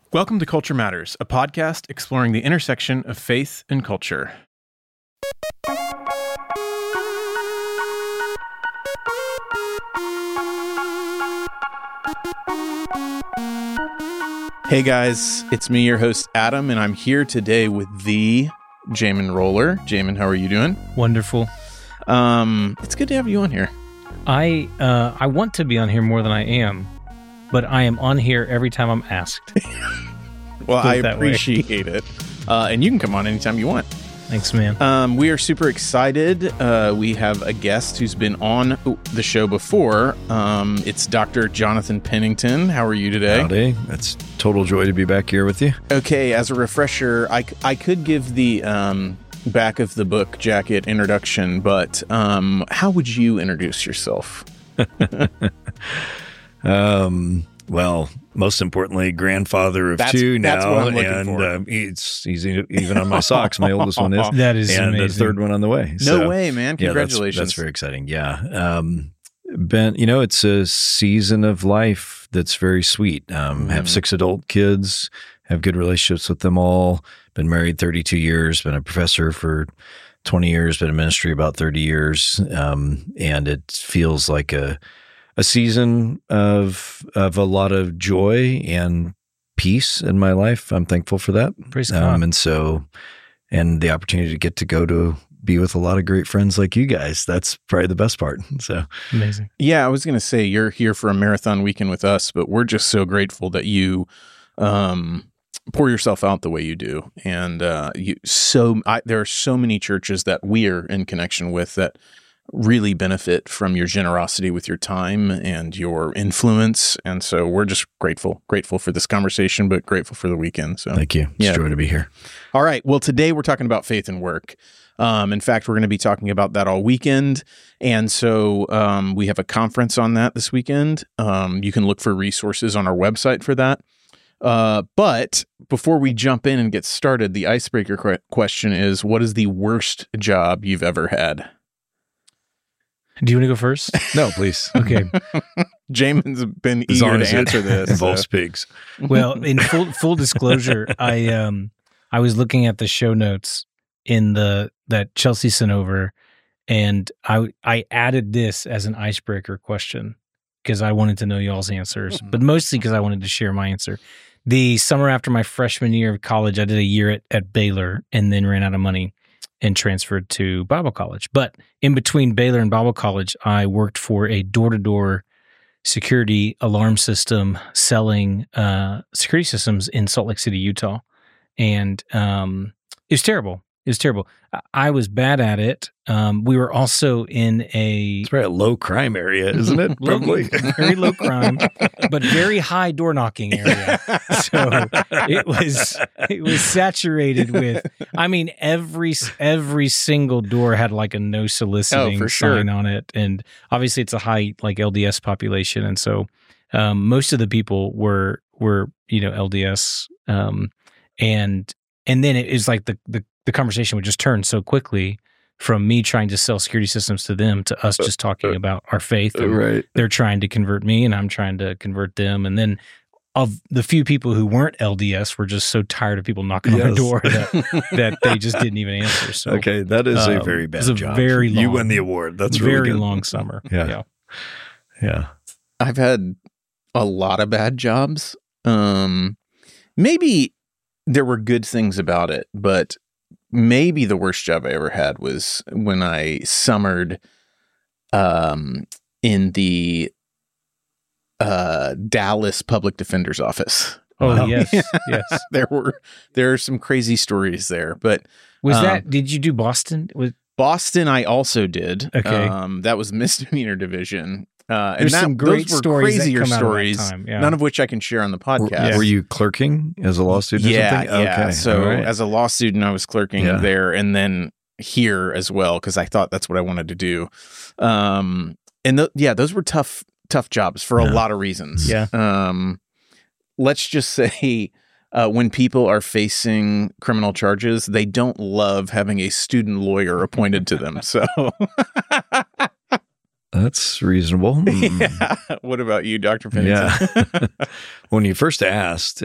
Welcome to Culture Matters, a podcast exploring the intersection of faith and culture. Hey guys, it's me, your host Adam, and I'm here today with the Jamin Roller. Jamin, how are you doing? Wonderful. It's good to have you on here. I want to be on here more than I am, but I am on here every time I'm asked. Well, I appreciate it. And you can come on anytime you want. Thanks, man. We are super excited. We have a guest who's been on the show before. It's Dr. Jonathan Pennington. How are you today? Howdy. It's total joy to be back here with you. Okay, as a refresher, I could give the back of the book jacket introduction, but how would you introduce yourself? Well, most importantly, grandfather of two now, that's what I'm looking for. He's even on my socks. My oldest one is. That is and amazing. the third one on the way. No way, man! Congratulations. Yeah, that's very exciting. Yeah, Ben, it's a season of life that's very sweet. Have 6 adult kids, have good relationships with them all. Been married 32 years. Been a professor for 20 years. Been in ministry about 30 years, and it feels like a season of a lot of joy and peace in my life. I'm thankful for that. Praise God. And the opportunity to get to go to be with a lot of great friends like you guys. That's probably the best part. So amazing. Yeah, I was going to say you're here for a marathon weekend with us, but we're just so grateful that you pour yourself out the way you do. And there are so many churches that we are in connection with that really benefit from your generosity with your time and your influence. And so we're just grateful for this conversation, but grateful for the weekend. So thank you. It's a joy to be here. All right. Well, today we're talking about faith and work. In fact, we're going to be talking about that all weekend. And so we have a conference on that this weekend. You can look for resources on our website for that. But before we jump in and get started, the icebreaker question is, what is the worst job you've ever had? Do you want to go first? No, please. Okay. Jamin's been eager to answer this. Involves pigs. Well, in full disclosure, I was looking at the show notes that Chelsea sent over, and I added this as an icebreaker question because I wanted to know y'all's answers, but mostly because I wanted to share my answer. The summer after my freshman year of college, I did a year at Baylor and then ran out of money and transferred to Bible college. But in between Baylor and Bible college, I worked for a door-to-door security alarm system selling security systems in Salt Lake City, Utah. And it was terrible. It was terrible. I was bad at it. We were also in It's probably a low crime area, isn't it? Probably. Very low crime, but very high door knocking area. So it was saturated with, every single door had like a no soliciting sign on it. And obviously it's a high like LDS population. And so most of the people were LDS. And then it is like the conversation would just turn so quickly from me trying to sell security systems to them to us just talking about our faith. Right. They're trying to convert me and I'm trying to convert them. And then of the few people who weren't LDS were just so tired of people knocking on their door that they just didn't even answer. So okay, that is a very bad job. Very long, you win the award. That's really very good. long summer. Yeah. I've had a lot of bad jobs. Maybe there were good things about it, but maybe the worst job I ever had was when I summered in the Dallas Public Defender's Office. Oh, yes. There are some crazy stories there, but did you do Boston? Boston I also did. Okay. That was misdemeanor division. There's some great stories crazier that come stories, out of that time. Yeah. none of which I can share on the podcast. Were you clerking as a law student or something? Yeah. Okay. So as a law student, I was clerking there and then here as well because I thought that's what I wanted to do. Those were tough jobs for a lot of reasons. Yeah. Let's just say when people are facing criminal charges, they don't love having a student lawyer appointed to them. So That's reasonable. Mm. Yeah. What about you, Dr. Pennington? Yeah. When you first asked,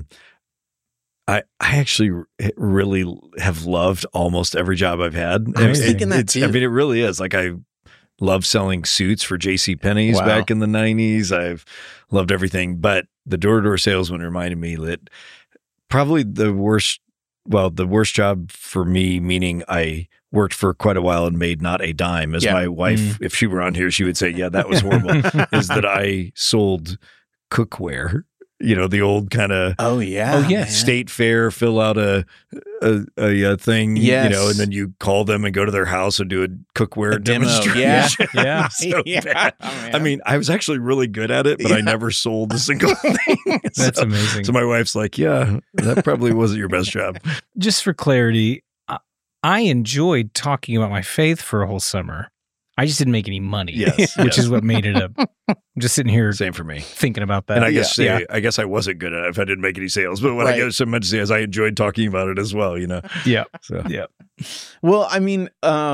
I actually really have loved almost every job I've had. I was thinking that too. I mean, it really is. Like, I love selling suits for JCPenney's Wow. back in the 90s. I've loved everything. But the door-to-door salesman reminded me that probably the worst job for me, meaning I worked for quite a while and made not a dime, as my wife, if she were on here, she would say, yeah, that was horrible, is that I sold cookware. You know, the old kind of state fair, fill out a thing, you know, and then you call them and go to their house and do a cookware demonstration. Yeah. So bad. I mean, I was actually really good at it, but I never sold a single thing. That's amazing. So my wife's like, yeah, that probably wasn't your best job. Just for clarity, I enjoyed talking about my faith for a whole summer. I just didn't make any money, which is what made it I'm just sitting here. Same for me. Thinking about that. And I guess I wasn't good at it if I didn't make any sales. But what I get so much to say is I enjoyed talking about it as well, you know? Yeah. So. Yeah. Well, I mean,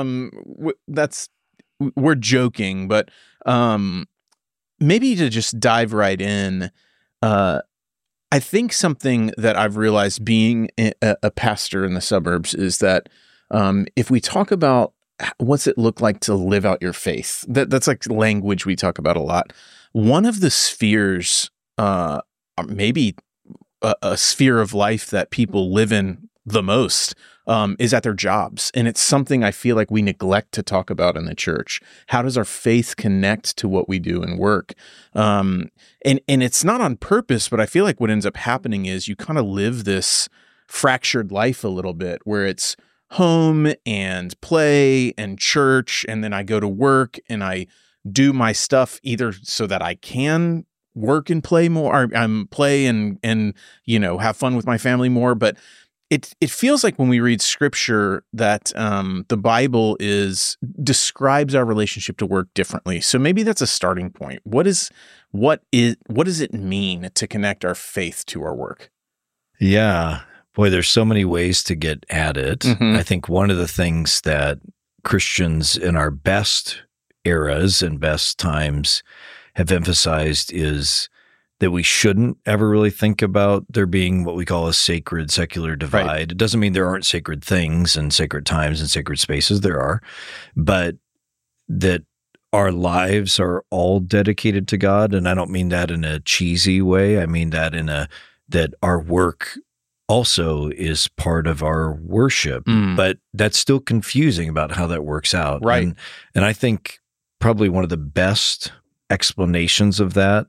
we're joking, but maybe to just dive right in, I think something that I've realized being a pastor in the suburbs is that if we talk about what's it look like to live out your faith, that's like language we talk about a lot. One of the spheres, maybe a sphere of life that people live in the most, is at their jobs. And it's something I feel like we neglect to talk about in the church. How does our faith connect to what we do in work? And it's not on purpose, but I feel like what ends up happening is you kind of live this fractured life a little bit where it's home and play and church, and then I go to work and I do my stuff either so that I can work and play more, or play and you know, have fun with my family more. But it feels like when we read scripture that the Bible describes our relationship to work differently. So maybe that's a starting point. What does it mean to connect our faith to our work? Yeah. Boy, there's so many ways to get at it. Mm-hmm. I think one of the things that Christians in our best eras and best times have emphasized is that we shouldn't ever really think about there being what we call a sacred secular divide. Right. It doesn't mean there aren't sacred things and sacred times and sacred spaces. There are, but that our lives are all dedicated to God. And I don't mean that in a cheesy way. I mean that that our work also is part of our worship, but that's still confusing about how that works out. Right. And I think probably one of the best explanations of that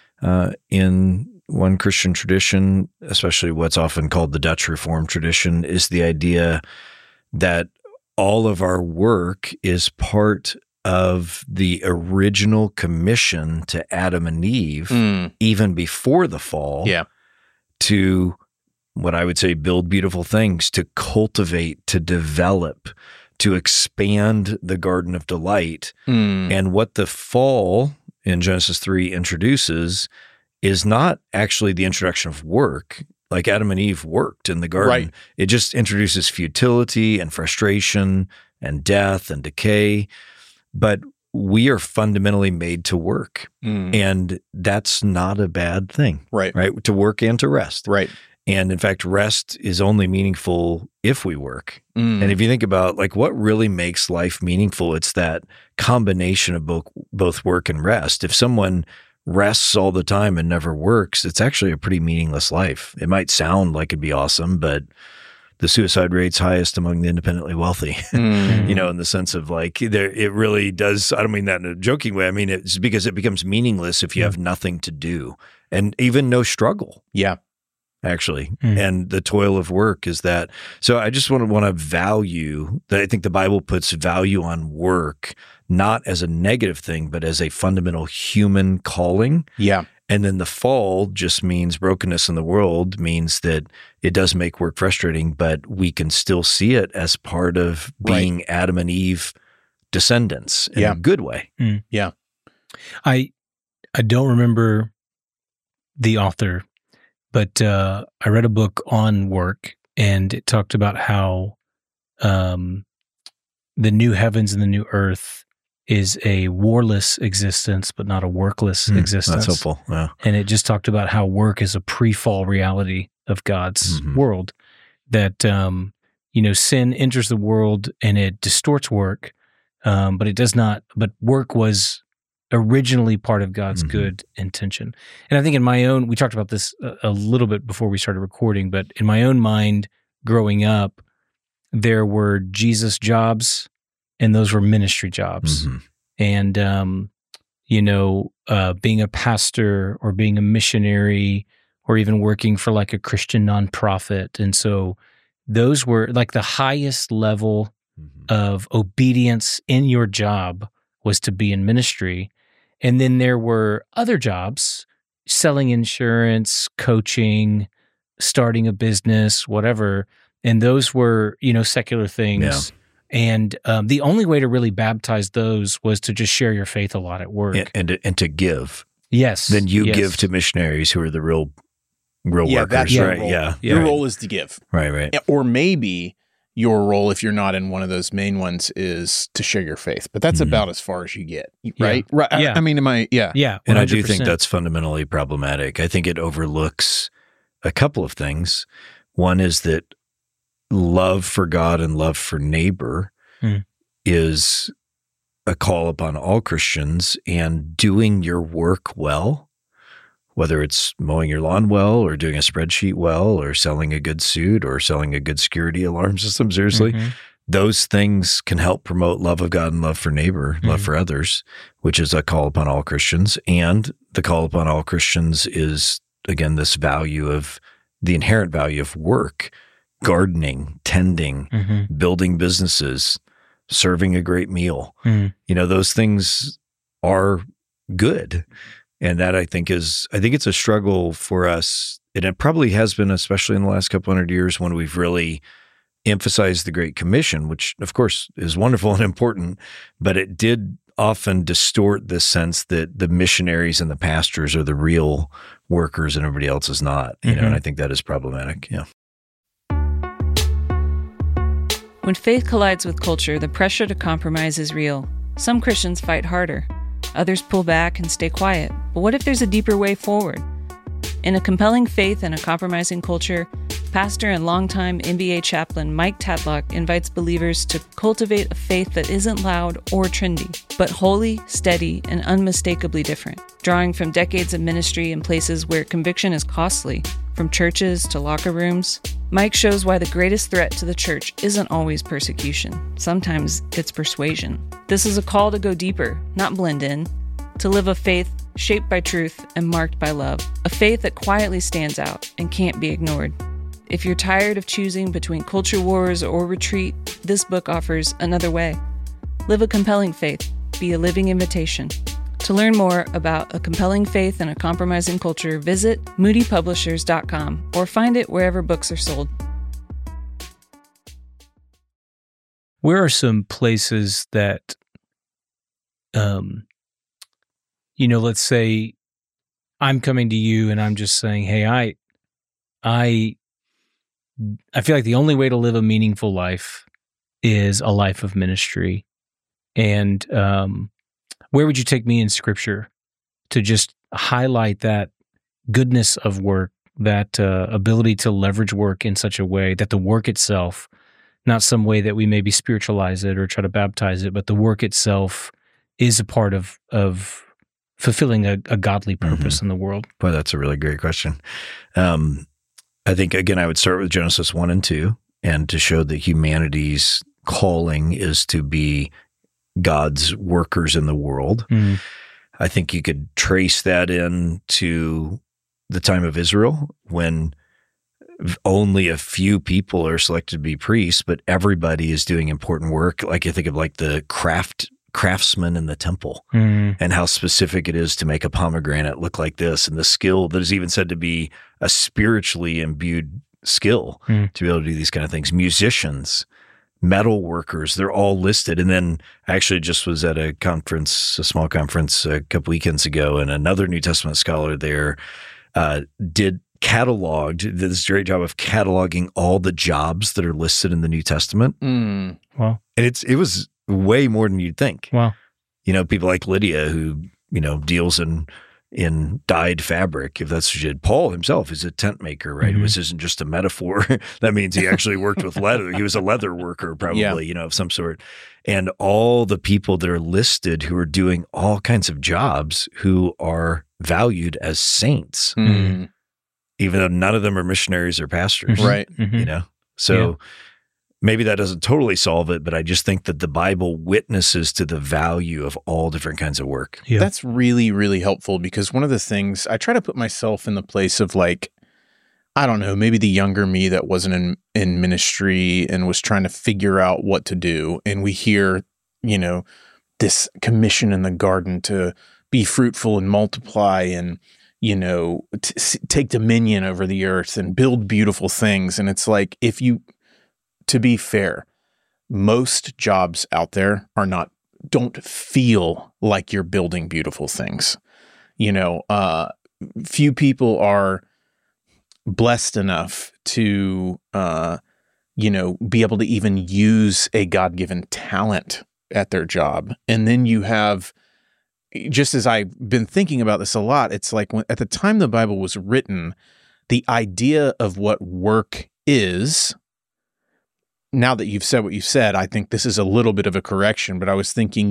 in one Christian tradition, especially what's often called the Dutch Reformed tradition, is the idea that all of our work is part of the original commission to Adam and Eve, even before the fall, to what I would say, build beautiful things, to cultivate, to develop, to expand the Garden of Delight. And what the fall in Genesis 3 introduces is not actually the introduction of work, like Adam and Eve worked in the garden. Right. It just introduces futility and frustration and death and decay. But we are fundamentally made to work. And that's not a bad thing. Right? To work and to rest. Right. And in fact, rest is only meaningful if we work. And if you think about like what really makes life meaningful, it's that combination of both work and rest. If someone rests all the time and never works, it's actually a pretty meaningless life. It might sound like it'd be awesome, but the suicide rate's highest among the independently wealthy, you know, in the sense of like, it really does. I don't mean that in a joking way. I mean, it's because it becomes meaningless if you have nothing to do and even no struggle. Yeah. Actually. And the toil of work is that. So I just want to value that. I think the Bible puts value on work, not as a negative thing, but as a fundamental human calling. Yeah. And then the fall just means brokenness in the world, means that it does make work frustrating, but we can still see it as part of being Adam and Eve descendants in a good way. Yeah. I don't remember the author, but I read a book on work, and it talked about how the new heavens and the new earth is a warless existence, but not a workless existence. That's helpful. Yeah. And it just talked about how work is a pre-fall reality of God's world. That sin enters the world and it distorts work, but it does not. But work was originally part of God's good intention. And I think in my own, we talked about this a little bit before we started recording, but in my own mind, growing up, there were Jesus jobs, and those were ministry jobs. And being a pastor or being a missionary or even working for like a Christian nonprofit. And so those were like the highest level of obedience in your job was to be in ministry. And then there were other jobs, selling insurance, coaching, starting a business, whatever. And those were, secular things. Yeah. And the only way to really baptize those was to just share your faith a lot at work. And to give. Yes. Then you give to missionaries who are the real workers, that's your right? role. Yeah. Your role is to give. Right. Or maybe your role, if you're not in one of those main ones, is to share your faith. But that's about as far as you get, right? Yeah. Right. Yeah. I mean, Yeah. 100%. And I do think that's fundamentally problematic. I think it overlooks a couple of things. One is that love for God and love for neighbor is a call upon all Christians, and doing your work well, whether it's mowing your lawn well or doing a spreadsheet well or selling a good suit or selling a good security alarm system, seriously, those things can help promote love of God and love for neighbor, love for others, which is a call upon all Christians. And the call upon all Christians is, again, this value of the inherent value of work, gardening, tending, building businesses, serving a great meal. Those things are good. And that I think it's a struggle for us. And it probably has been, especially in the last couple 100 years, when we've really emphasized the Great Commission, which of course is wonderful and important, but it did often distort this sense that the missionaries and the pastors are the real workers and everybody else is not, and I think that is problematic. Yeah. When faith collides with culture, the pressure to compromise is real. Some Christians fight harder. Others pull back and stay quiet. But what if there's a deeper way forward? In A Compelling Faith in a Compromising Culture, pastor and longtime NBA chaplain Mike Tatlock invites believers to cultivate a faith that isn't loud or trendy, but holy, steady, and unmistakably different, drawing from decades of ministry in places where conviction is costly, from churches to locker rooms. Mike shows why the greatest threat to the church isn't always persecution. Sometimes it's persuasion. This is a call to go deeper, not blend in, to live a faith shaped by truth and marked by love, a faith that quietly stands out and can't be ignored. If you're tired of choosing between culture wars or retreat, this book offers another way. Live a compelling faith. Be a living invitation. To learn more about A Compelling Faith in a Compromising Culture, visit moodypublishers.com or find it wherever books are sold. Where are some places that, let's say I'm coming to you and I'm just saying, hey, I feel like the only way to live a meaningful life is a life of ministry. And where would you take me in Scripture to just highlight that goodness of work, that ability to leverage work in such a way that the work itself, not some way that we maybe spiritualize it or try to baptize it, but the work itself is a part of fulfilling a godly purpose in the world? Boy, that's a really great question. I think, again, I would start with Genesis 1 and 2, and to show that humanity's calling is to be God's workers in the world. I think you could trace that into the time of Israel, when only a few people are selected to be priests, but everybody is doing important work. Like, I think of like the craftsmen in the temple, and how specific it is to make a pomegranate look like this, and the skill that is even said to be a spiritually imbued skill to be able to do these kind of things. Musicians, metal workers, they're all listed. And then I actually just was at a small conference a couple weekends ago, and another New Testament scholar there did this great job of cataloging all the jobs that are listed in the New Testament. Wow. And it was way more than you'd think. Wow. people like Lydia who, deals in dyed fabric, if that's what she did. Paul himself is a tent maker, right? Mm-hmm. This isn't just a metaphor. That means he actually worked with leather. He was a leather worker probably, of some sort. And all the people that are listed who are doing all kinds of jobs who are valued as saints, Mm. even though none of them are missionaries or pastors, Right. Mhm. So maybe that doesn't totally solve it, but I just think that the Bible witnesses to the value of all different kinds of work. Yeah. That's really, really helpful, because one of the things I try to put myself in the place of, like, I don't know, maybe the younger me that wasn't in ministry and was trying to figure out what to do. And we hear, this commission in the garden to be fruitful and multiply and, take dominion over the earth and build beautiful things. And it's like, to be fair, most jobs out there don't feel like you're building beautiful things. Few people are blessed enough to, be able to even use a God-given talent at their job. And then you have, just as I've been thinking about this a lot, it's like at the time the Bible was written, the idea of what work is, now that you've said what you've said, I think this is a little bit of a correction, but I was thinking,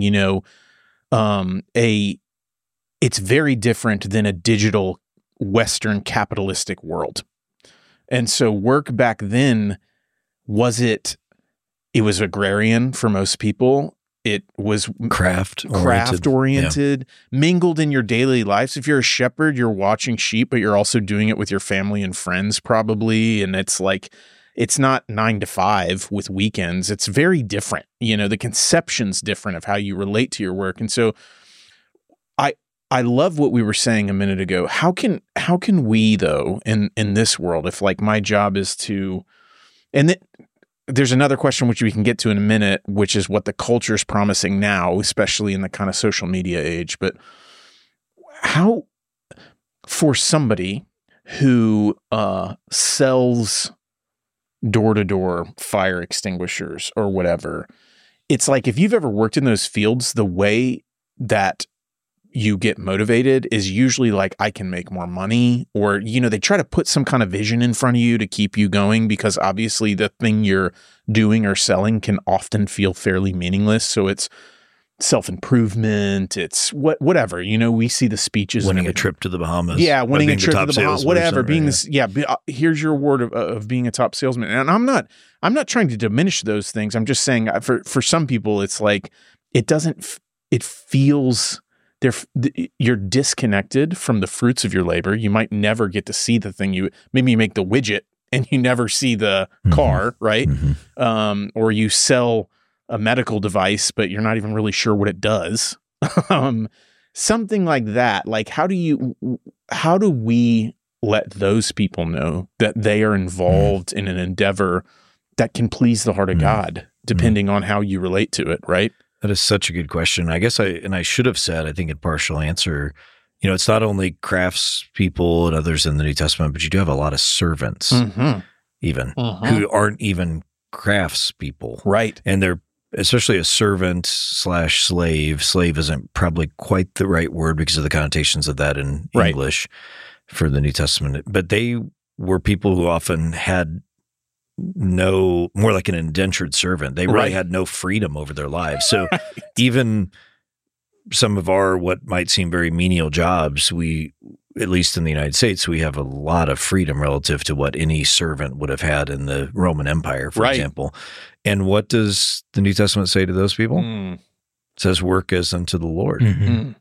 it's very different than a digital Western capitalistic world. And so work back then it was agrarian for most people. It was Craft oriented, mingled in your daily lives. If you're a shepherd, you're watching sheep, but you're also doing it with your family and friends probably. And it's like, it's not 9 to 5 with weekends. It's very different. The conception's different of how you relate to your work. And so I love what we were saying a minute ago. How can we, though, in this world, if like my job is to, and there's another question which we can get to in a minute, which is what the culture is promising now, especially in the kind of social media age. But how, for somebody who sells door-to-door fire extinguishers or whatever, it's like, if you've ever worked in those fields, the way that you get motivated is usually like, I can make more money, or, they try to put some kind of vision in front of you to keep you going, because obviously the thing you're doing or selling can often feel fairly meaningless. So it's self-improvement, it's whatever, we see the speeches. Winning a trip to the Bahamas. Yeah, winning a trip to the Bahamas, whatever, being this, here's your award of being a top salesman. And I'm not trying to diminish those things. I'm just saying for some people, it's like, it feels, you're disconnected from the fruits of your labor. You might never get to see the thing maybe you make the widget and you never see the car, right? Mm-hmm. Or you sell a medical device, but you're not even really sure what it does. Something like that. Like, how do we let those people know that they are involved in an endeavor that can please the heart of God, depending on how you relate to it, right? That is such a good question. I guess I should have said, I think in partial answer, it's not only craftspeople and others in the New Testament, but you do have a lot of servants, even who aren't even craftspeople, right? And they're especially a servant / slave. Slave isn't probably quite the right word because of the connotations of that in English for the New Testament. But they were people who often had more like an indentured servant. They really had no freedom over their lives. So even some of our, what might seem very menial jobs, at least in the United States, we have a lot of freedom relative to what any servant would have had in the Roman Empire, for example. And what does the New Testament say to those people? It says, work as unto the Lord, And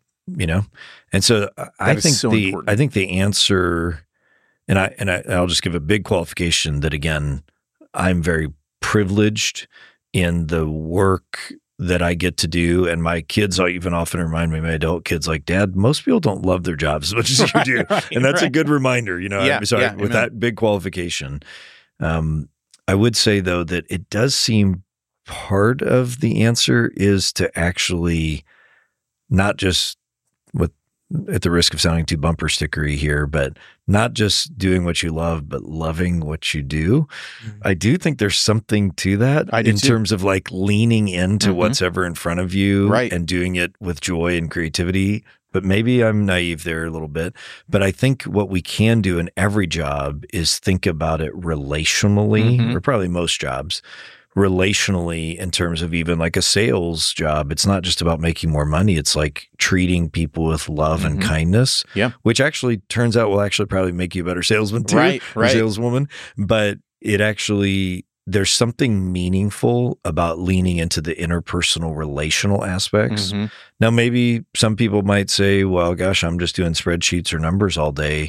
so I think the answer, and I'll just give a big qualification that, again, I'm very privileged in the work that I get to do. And my kids even often remind me, my adult kids, like, Dad, most people don't love their jobs as much as you do. And that's a good reminder, with that big qualification. I would say, though, that it does seem part of the answer is to actually not just with at the risk of sounding too bumper stickery here, but not just doing what you love, but loving what you do. I do think there's something to that in terms of like leaning into what's ever in front of you and doing it with joy and creativity. But maybe I'm naive there a little bit. But I think what we can do in every job is think about it relationally, or probably most jobs, relationally, in terms of even like a sales job. It's not just about making more money. It's like treating people with love and kindness, which actually turns out will actually probably make you a better salesman too, or saleswoman. But it actually, there's something meaningful about leaning into the interpersonal relational aspects. Now, maybe some people might say, well, gosh, I'm just doing spreadsheets or numbers all day.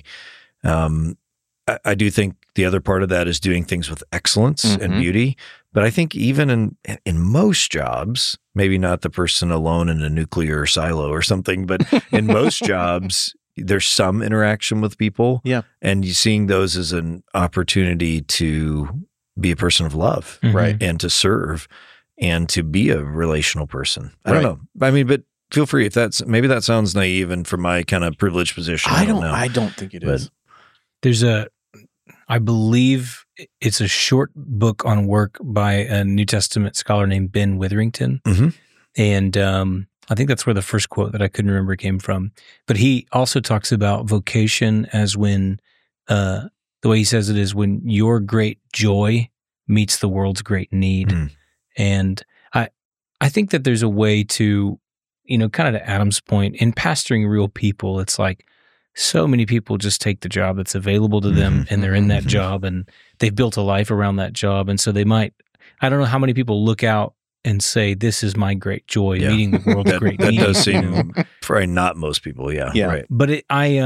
I do think the other part of that is doing things with excellence and beauty. But I think even in most jobs, maybe not the person alone in a nuclear silo or something, but in most jobs, there's some interaction with people. And you're seeing those as an opportunity to be a person of love, and to serve and to be a relational person. I don't know. I mean, but feel free if maybe that sounds naive and from my kind of privileged position. I don't know. I don't think it is. There's I believe it's a short book on work by a New Testament scholar named Ben Witherington. And I think that's where the first quote that I couldn't remember came from. But he also talks about vocation as when, the way he says it is when your great joy meets the world's great need. And I think that there's a way to, kind of to Adam's point, in pastoring real people, it's like so many people just take the job that's available to them and they're in that job and they've built a life around that job. And so they might, I don't know how many people look out and say, this is my great joy, meeting the world's great need. That does seem probably not most people. Right. But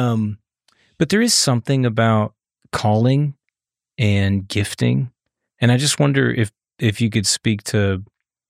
but there is something about calling and gifting. And I just wonder if you could speak to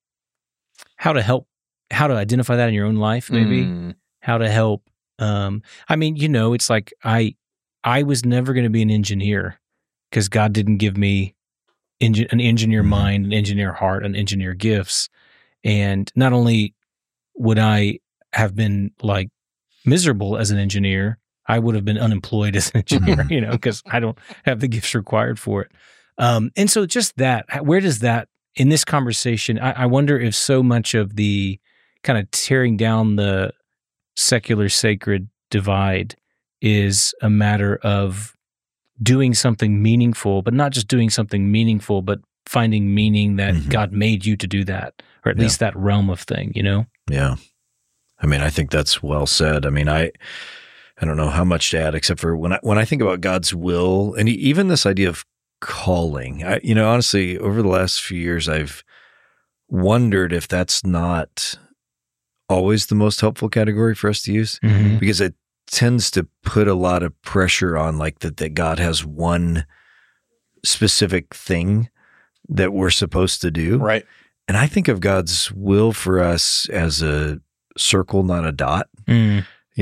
how to identify that in your own life, maybe how to help. I mean, it's like I was never going to be an engineer because God didn't give me an engineer mind, an engineer heart, and engineer gifts. And not only would I have been like miserable as an engineer, I would have been unemployed as an engineer, because I don't have the gifts required for it. And so just that, where does that, in this conversation, I wonder if so much of the kind of tearing down the secular sacred divide is a matter of doing something meaningful, but not just doing something meaningful, but finding meaning that God made you to do that, or at least that realm of thing, Yeah. I mean, I think that's well said. I mean, I don't know how much to add, except for when I think about God's will, and even this idea of calling, honestly, over the last few years, I've wondered if that's not always the most helpful category for us to use, because it tends to put a lot of pressure on like that God has one specific thing that we're supposed to do. Right. And I think of God's will for us as a circle, not a dot, and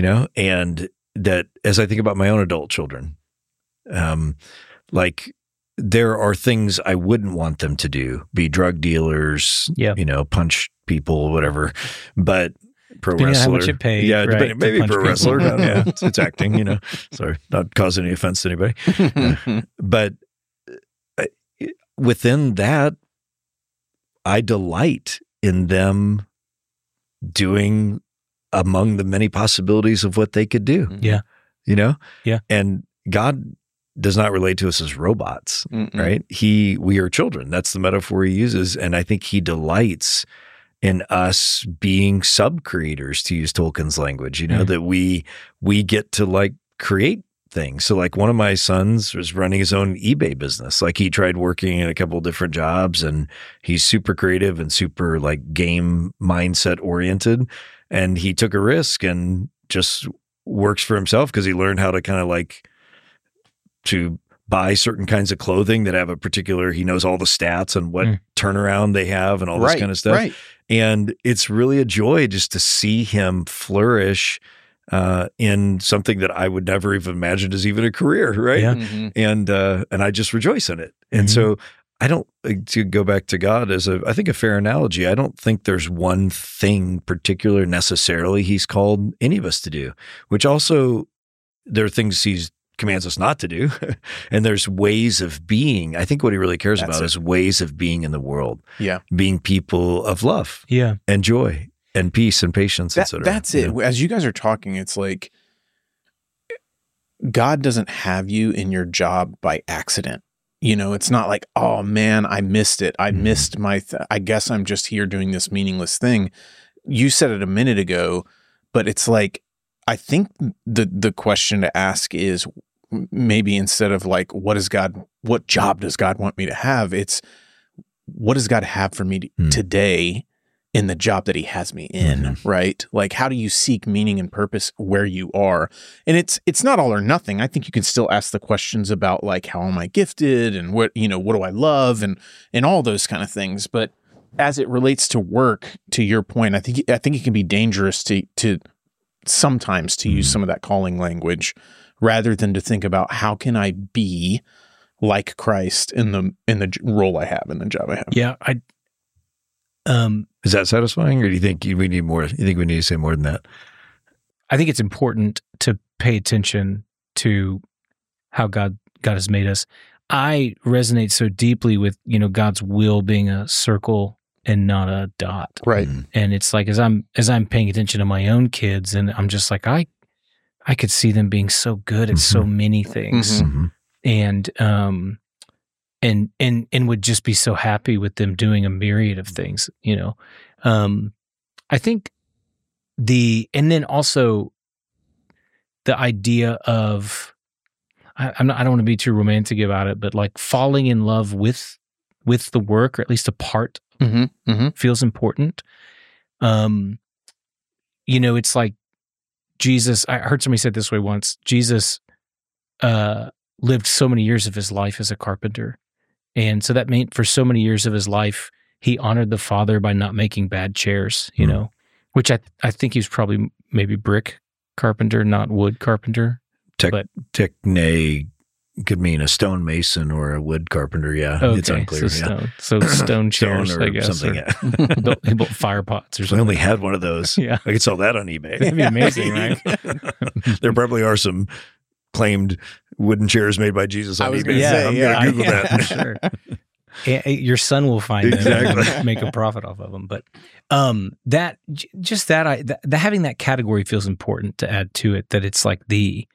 that as I think about my own adult children, like there are things I wouldn't want them to do, be drug dealers, punch people, whatever, but pro depending wrestler. On how much it paid, right, maybe pro wrestler. It's acting, sorry, not causing any offense to anybody. But within that, I delight in them doing among the many possibilities of what they could do. Yeah. And God does not relate to us as robots, right? We are children. That's the metaphor he uses. And I think he delights in us being sub-creators, to use Tolkien's language, that we get to like create things. So like one of my sons was running his own eBay business. Like he tried working in a couple of different jobs and he's super creative and super like game mindset oriented. And he took a risk and just works for himself because he learned how to kind of like to buy certain kinds of clothing that have a particular, he knows all the stats and what turnaround they have and all this kind of stuff. Right. And it's really a joy just to see him flourish in something that I would never even imagine as even a career, right? Yeah. And I just rejoice in it. And so I don't, to go back to God as I think a fair analogy, I don't think there's one thing particular necessarily he's called any of us to do, which also there are things he's commands us not to do. And there's ways of being. I think what he really cares about is ways of being in the world. Yeah. Being people of love. Yeah. And joy and peace and patience, etc. That's it. As you guys are talking, it's like God doesn't have you in your job by accident. It's not like, oh man, I missed it. I missed I guess I'm just here doing this meaningless thing. You said it a minute ago, but it's like, I think the question to ask is maybe instead of like, what job does God want me to have? It's what does God have for me today in the job that he has me in, right? Like, how do you seek meaning and purpose where you are? And it's not all or nothing. I think you can still ask the questions about like, how am I gifted and what do I love and all those kind of things. But as it relates to work, to your point, I think it can be dangerous to sometimes to use some of that calling language rather than to think about how can I be like Christ in the role I have, in the job I have. Yeah. Is that satisfying, or do you think we need more? You think we need to say more than that? I think it's important to pay attention to how God has made us. I resonate so deeply with, God's will being a circle and not a dot. Right. And it's like, as I'm paying attention to my own kids, and I'm just like, I could see them being so good at so many things. And would just be so happy with them doing a myriad of things, I think and then also the idea of, I don't want to be too romantic about it, but like falling in love with the work, or at least a part feels important. It's like Jesus, I heard somebody say it this way once, Jesus lived so many years of his life as a carpenter. And so that meant for so many years of his life, he honored the Father by not making bad chairs, which I think he was probably maybe brick carpenter, not wood carpenter. Techne could mean a stonemason or a wood carpenter. Yeah, okay, it's unclear. So stone chairs, Stone or I guess. something. He built fire pots or I something. only had one of those. Yeah. I could sell that on eBay. That'd be amazing, right? There probably are some claimed wooden chairs made by Jesus on I was eBay. gonna say, I'm going to Google that. For sure. Your son will find them and make a profit off of them. But having that category feels important to add to it, that it's like the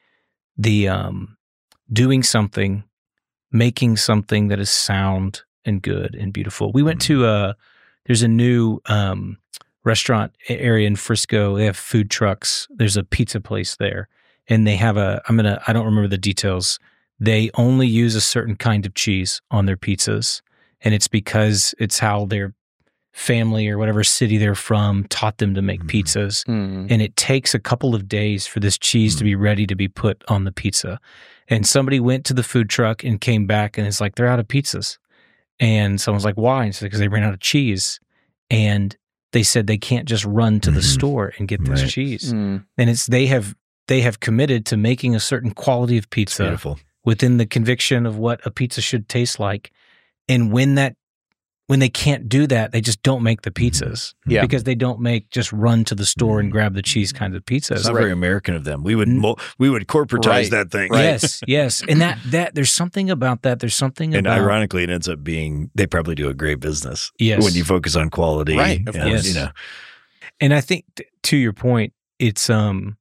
doing something, making something that is sound and good and beautiful. We went to there's a new restaurant area in Frisco. They have food trucks. There's a pizza place there, and they have I don't remember the details. They only use a certain kind of cheese on their pizzas, and it's because it's how their family or whatever city they're from taught them to make pizzas. And it takes a couple of days for this cheese to be ready to be put on the pizza. And somebody went to the food truck and came back, and it's like, they're out of pizzas. And someone's like, why? And it's because they ran out of cheese. And they said they can't just run to the store and get this cheese. And they have committed to making a certain quality of pizza within the conviction of what a pizza should taste like. And when they can't do that, they just don't make the pizzas. Because they don't make just run to the store and grab the cheese kind of pizzas. It's not very American of them. We would corporatize that thing. Yes. And that there's something about that. There's something and about, ironically, it ends up being, they probably do a great business. Yes. When you focus on quality. Right. Of course. And I think to your point, it's how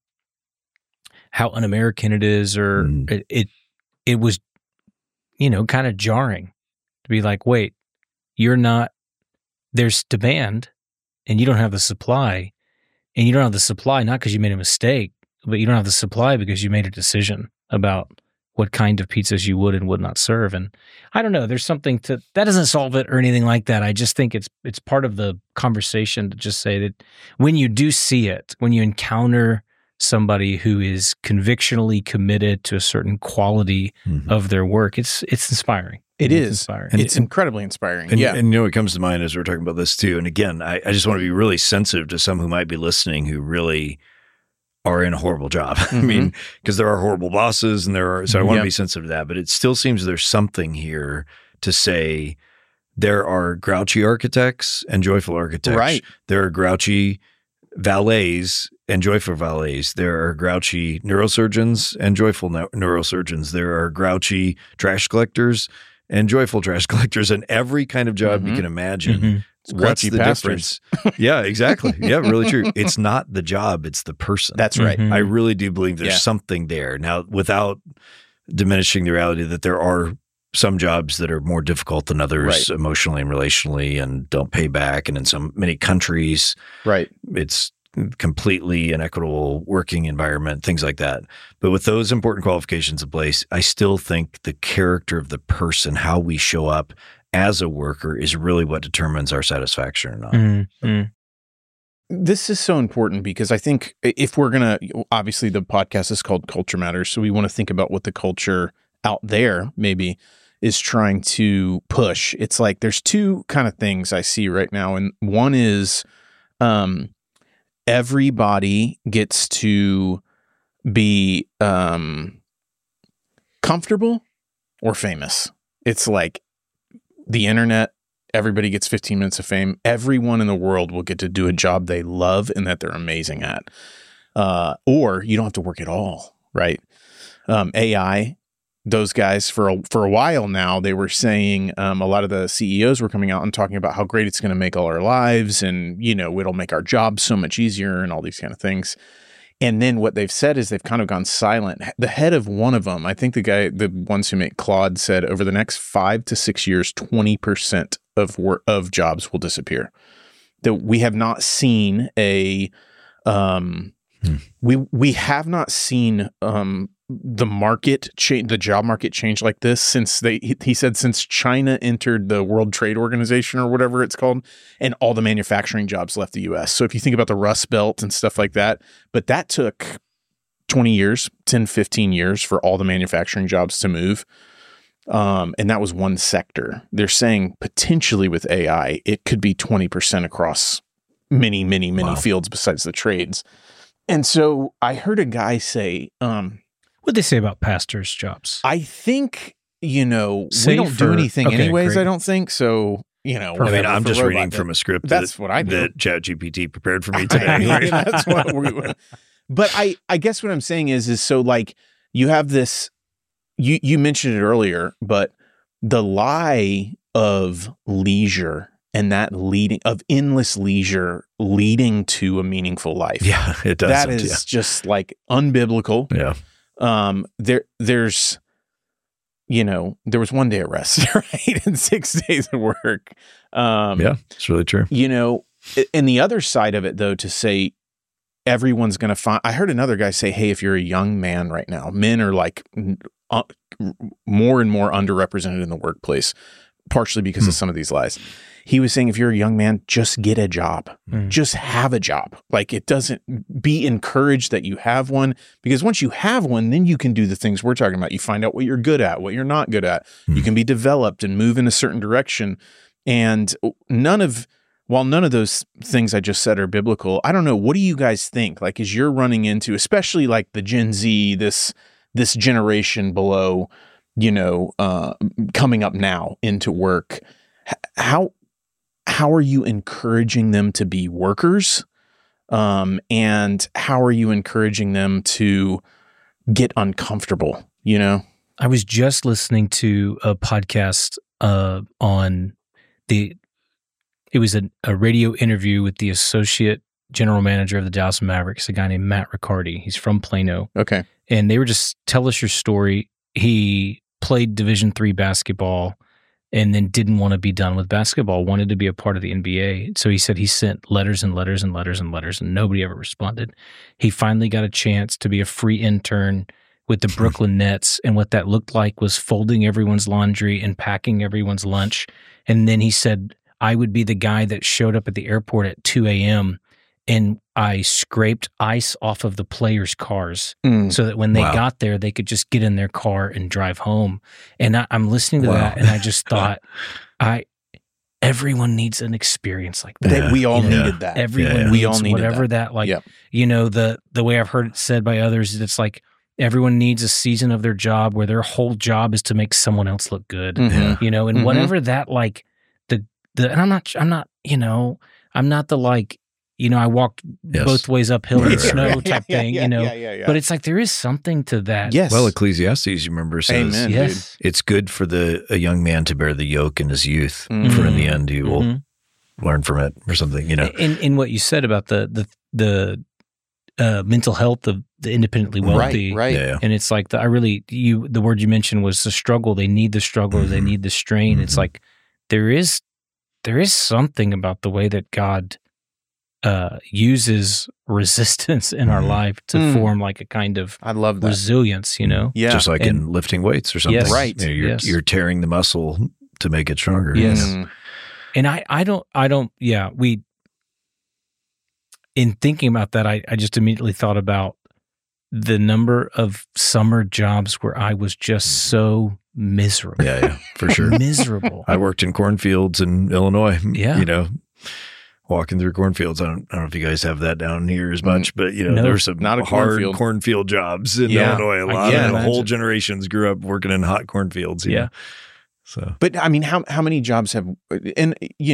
un-American it is, or it was, kind of jarring to be like, wait, there's demand and you don't have the supply, and you don't have the supply not because you made a mistake, but you don't have the supply because you made a decision about what kind of pizzas you would and would not serve. And I don't know, there's something that doesn't solve it or anything like that. I just think it's part of the conversation to just say that when you do see it, when you encounter somebody who is convictionally committed to a certain quality of their work, it's inspiring. It's inspiring. It's incredibly inspiring. And what comes to mind as we're talking about this too. And again, I just want to be really sensitive to some who might be listening who really are in a horrible job. I mean, because there are horrible bosses, and so I want to be sensitive to that. But it still seems there's something here to say, There are grouchy architects and joyful architects. Right. There are grouchy valets and joyful valets. There are grouchy neurosurgeons and joyful neurosurgeons. There are grouchy trash collectors and joyful trash collectors, and every kind of job you can imagine. What's Grouchy the pastors. difference? Yeah, exactly. Yeah, really true. It's not the job, it's the person. That's right. I really do believe there's Yeah. something there. Now, without diminishing the reality that there are some jobs that are more difficult than others Right. emotionally and relationally and don't pay back. And in many countries, Right. it's completely inequitable working environment, things like that. But with those important qualifications in place, I still think the character of the person, how we show up as a worker, is really what determines our satisfaction or not. Mm-hmm. This is so important because I think if we're going to, obviously the podcast is called Culture Matters. So we want to think about what the culture out there maybe is trying to push. It's like there's two kind of things I see right now. And one is everybody gets to be comfortable or famous. It's like the internet, everybody gets 15 minutes of fame. Everyone in the world will get to do a job they love and that they're amazing at. Or you don't have to work at all, right? AI, those guys for a while now, they were saying a lot of the CEOs were coming out and talking about how great it's going to make all our lives and, it'll make our jobs so much easier and all these kind of things. And then what they've said is they've kind of gone silent. The head of one of them, I think the ones who make Claude said over the next 5 to 6 years, 20% of jobs will disappear. That we have not seen we have not seen the market change, the job market change like this since he said since China entered the World Trade Organization or whatever it's called, and all the manufacturing jobs left the US. So if you think about the Rust Belt and stuff like that, but that took 20 years, 10, 15 years for all the manufacturing jobs to move. And that was one sector. They're saying potentially with AI, it could be 20% across many, many, many fields besides the trades. And so I heard a guy say, What'd they say about pastors' jobs? I think, we don't Safer. do anything Okay, anyways, great. I don't think. So, Perfect. I'm just reading robot, from a script that's what I do. that ChatGPT prepared for me I today. mean, that's what but I guess what I'm saying is so like you have this, you mentioned it earlier, but the lie of leisure and that of endless leisure leading to a meaningful life. Yeah, it does. That is just like unbiblical. Yeah. There's, there was one day of rest, right? And 6 days of work. Yeah, it's really true. And the other side of it though, to say everyone's going to find, I heard another guy say, hey, if you're a young man right now, men are like more and more underrepresented in the workplace, partially because of some of these lies. He was saying, if you're a young man, just get a job. Just have a job. Like it doesn't be encouraged that you have one, because once you have one, then you can do the things we're talking about. You find out what you're good at, what you're not good at. You can be developed and move in a certain direction. And while none of those things I just said are biblical, I don't know. What do you guys think? Like, as you're running into, especially like the Gen Z, this generation below, coming up now into work, how are you encouraging them to be workers? And how are you encouraging them to get uncomfortable? I was just listening to a podcast on it was a radio interview with the associate general manager of the Dallas Mavericks, a guy named Matt Riccardi. He's from Plano. Okay. And they were just, tell us your story. He played Division III basketball and then didn't want to be done with basketball, wanted to be a part of the NBA. So he said he sent letters and letters and letters and letters, and nobody ever responded. He finally got a chance to be a free intern with the Brooklyn Nets, and what that looked like was folding everyone's laundry and packing everyone's lunch. And then he said, I would be the guy that showed up at the airport at 2 a.m. and I scraped ice off of the players' cars so that when they got there, they could just get in their car and drive home. And I'm listening to that, and I just thought, everyone needs an experience like that. We all needed that. Everyone We all needs needed whatever that, the way I've heard it said by others, it's like everyone needs a season of their job where their whole job is to make someone else look good, and whatever that, like, the and I'm not, I'm not the like, I walked both ways uphill in snow type thing, but it's like, there is something to that. Yes. Well, Ecclesiastes, you remember, says, Amen, Yes. it's good for a young man to bear the yoke in his youth, for in the end he will learn from it or something, In what you said about the mental health of the independently wealthy. Right. Yeah. And it's like, the word you mentioned was the struggle. They need the struggle. They need the strain. It's like, there is something about the way that God uses resistance in our life to form like a kind of I love that. resilience, Yeah. Just like in lifting weights or something. Yes. Right. You're tearing the muscle to make it stronger. Yes. Mm. And in thinking about that, I just immediately thought about the number of summer jobs where I was just so miserable. Yeah, for sure. Miserable. I worked in cornfields in Illinois. Yeah. Walking through cornfields. I don't know if you guys have that down here as much, but No, there were some not a hard cornfield. cornfield jobs in Yeah, Illinois. A I lot can't of whole imagine. generations grew up working in hot cornfields. you Yeah. know. So But I mean, how many jobs have, and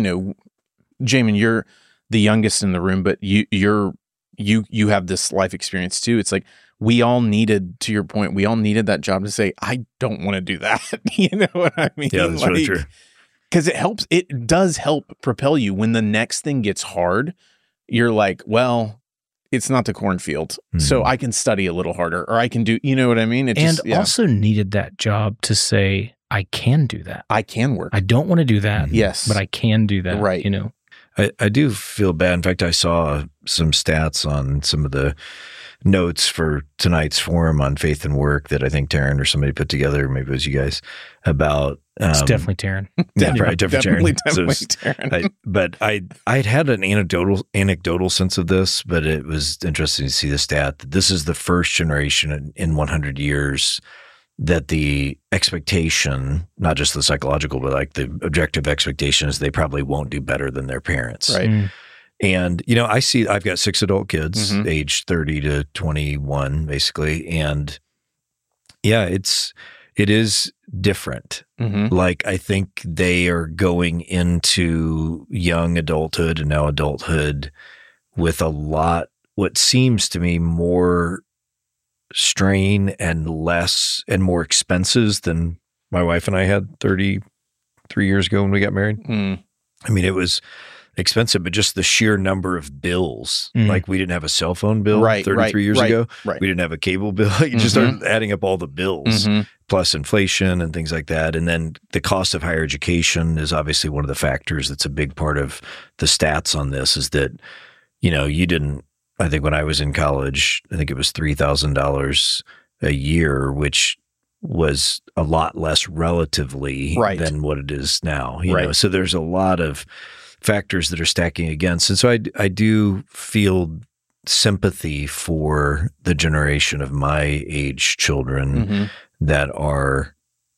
Jamin, you're the youngest in the room, but you have this life experience too. It's like, we all needed, to your point, we all needed that job to say, I don't want to do that. You know what I mean? yeah, that's really true. Because it does help propel you when the next thing gets hard. You're like, well, it's not the cornfield, so I can study a little harder, or I can do, you know what I mean? Also needed that job to say, I can do that. I can work. I don't want to do that. Yes. But I can do that. Right. I do feel bad. In fact, I saw some stats on some of the notes for tonight's forum on faith and work that I think Taryn or somebody put together, maybe it was you guys, about It's definitely Taryn. Definitely Definitely Taryn. But I'd had an anecdotal sense of this, but it was interesting to see the stat that this is the first generation in 100 years that the expectation, not just the psychological, but like the objective expectation, is they probably won't do better than their parents. Right. And, I've got 6 adult kids, age 30 to 21, basically. And yeah, it is different. Like, I think they are going into young adulthood and now adulthood with what seems to me more strain and less and more expenses than my wife and I had 33 years ago when we got married. I mean, it was expensive, but just the sheer number of bills. Like, we didn't have a cell phone bill 33 years ago. Right. We didn't have a cable bill. You just start adding up all the bills, plus inflation and things like that. And then the cost of higher education is obviously one of the factors that's a big part of the stats on this, is that, you didn't, I think when I was in college, I think it was $3,000 a year, which was a lot less relatively than what it is now. You know? So there's a lot of factors that are stacking against. And so I do feel sympathy for the generation of my age children that are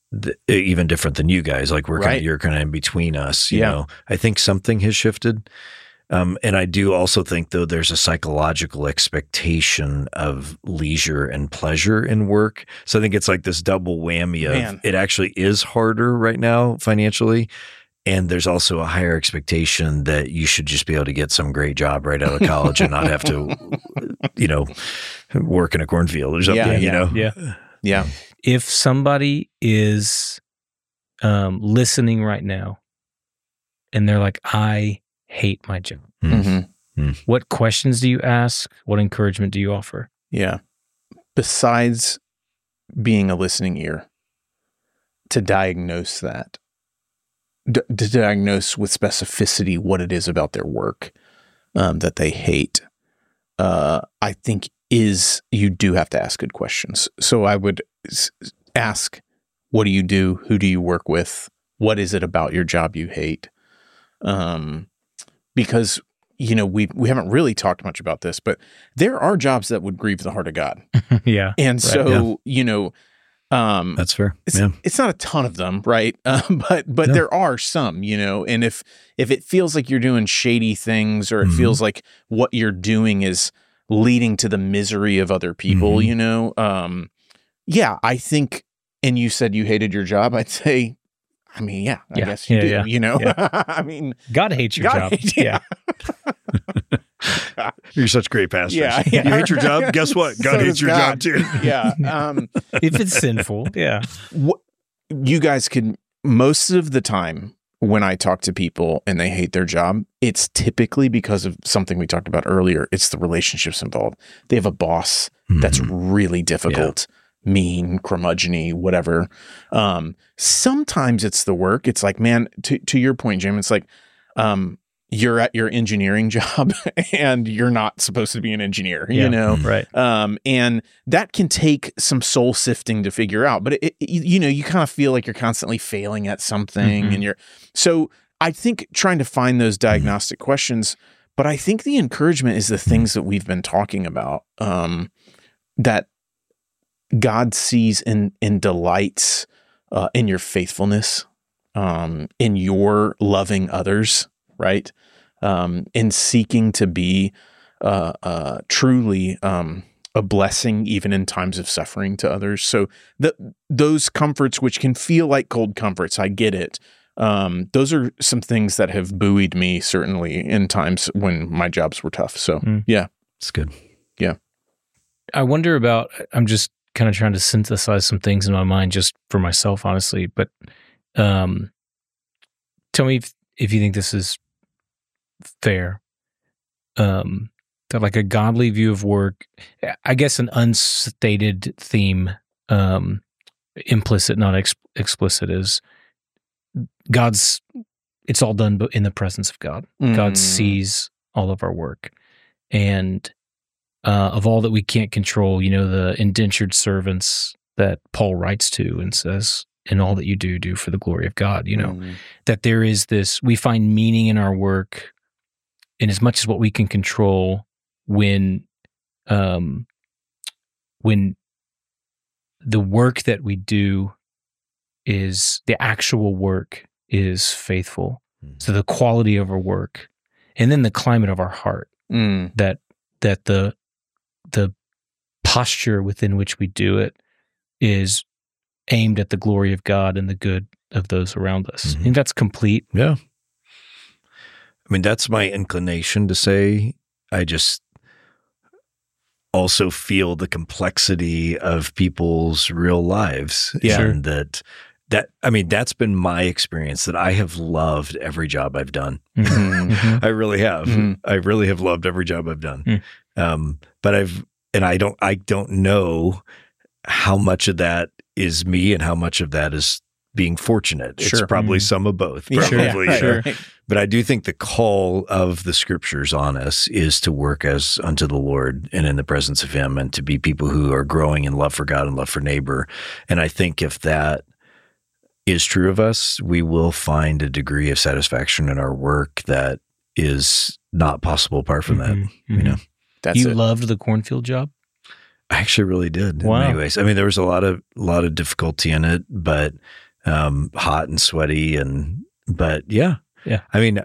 even different than you guys. Like, you're kind of in between us. You know, I think something has shifted. And I do also think, though, there's a psychological expectation of leisure and pleasure in work. So I think it's like this double whammy of it actually is harder right now financially. And there's also a higher expectation that you should just be able to get some great job right out of college and not have to, work in a cornfield or something, Yeah. If somebody is listening right now and they're like, I hate my job, what questions do you ask? What encouragement do you offer? Yeah. Besides being a listening ear, to diagnose that, to diagnose with specificity what it is about their work that they hate, I think you do have to ask good questions. So I would ask, what do you do? Who do you work with? What is it about your job you hate? Because, we haven't really talked much about this, but there are jobs that would grieve the heart of God. Yeah. And so, that's fair. It's not a ton of them, right? But there are some, and if it feels like you're doing shady things, or it feels like what you're doing is leading to the misery of other people, I think, and you said you hated your job, I'd say, I mean, yeah, I Yeah. guess you Yeah, do. yeah. You know, Yeah. I mean, God hates your job. yeah. You're such great pastors. Yeah, You hate your job? Guess what? So God hates does your God. job too. Yeah. If it's sinful, yeah. You guys can, most of the time when I talk to people and they hate their job, it's typically because of something we talked about earlier. It's the relationships involved. They have a boss that's really difficult, mean, curmudgeon-y, whatever. Sometimes it's the work. It's like, man, to your point, Jim, it's like, you're at your engineering job and you're not supposed to be an engineer, you know? Right. And that can take some soul sifting to figure out, but you know, you kind of feel like you're constantly failing at something and so I think trying to find those diagnostic questions, but I think the encouragement is the things that we've been talking about, that God sees and delights, in your faithfulness, in your loving others, right? In seeking to be truly a blessing even in times of suffering to others. So those comforts, which can feel like cold comforts, I get it. Those are some things that have buoyed me, certainly in times when my jobs were tough. So yeah. It's good. Yeah. I wonder about, I'm just kind of trying to synthesize some things in my mind just for myself, honestly, but tell me if you think this is fair. That like a godly view of work, I guess an unstated theme, implicit, not explicit, is it's all done in the presence of God. God sees all of our work. And of all that we can't control, you know, the indentured servants that Paul writes to and says, in all that you do for the glory of God, you know, that there is this, we find meaning in our work in as much as what we can control when the work that we do is, the actual work is faithful. So the quality of our work, and then the climate of our heart, that the posture within which we do it is aimed at the glory of God and the good of those around us. I think that's complete. Yeah. I mean, that's my inclination to say. I just also feel the complexity of people's real lives. Yeah. And I mean, that's been my experience, that I have loved every job I've done. I really have. I really have loved every job I've done. But I don't know how much of that is me and how much of that is being fortunate. Sure. It's probably some of both, probably. Sure. But I do think the call of the scriptures on us is to work as unto the Lord and in the presence of Him, and to be people who are growing in love for God and love for neighbor. And I think if that is true of us, we will find a degree of satisfaction in our work that is not possible apart from that. You know, That's you it. loved the cornfield job? I actually really did in Wow. many ways. I mean, there was a lot of difficulty in it, but hot and sweaty, but yeah. I mean,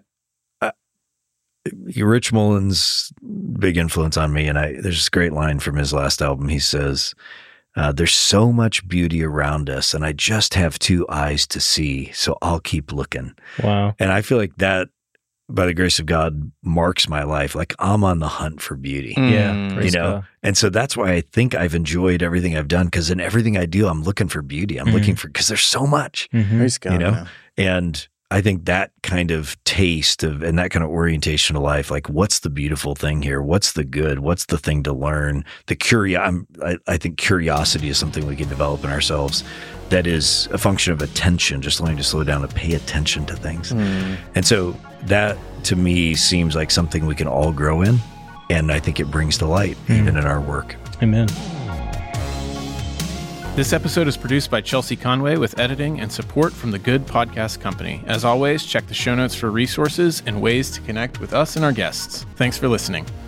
Rich Mullins' big influence on me, and there's this great line from his last album. He says, "There's so much beauty around us, and I just have two eyes to see, so I'll keep looking." Wow. And I feel like that, by the grace of God, marks my life. Like I'm on the hunt for beauty. Yeah. You Praise know, God. and so that's why I think I've enjoyed everything I've done, because in everything I do, I'm looking for beauty. I'm looking for, because there's so much, Praise God, you know, man. and I think that kind of taste of, and that kind of orientation to life, like what's the beautiful thing here? What's the good? What's the thing to learn? I think curiosity is something we can develop in ourselves that is a function of attention, just learning to slow down and pay attention to things. And so that to me seems like something we can all grow in. And I think it brings delight even in our work. Amen. This episode is produced by Chelsea Conway with editing and support from the Good Podcast Company. As always, check the show notes for resources and ways to connect with us and our guests. Thanks for listening.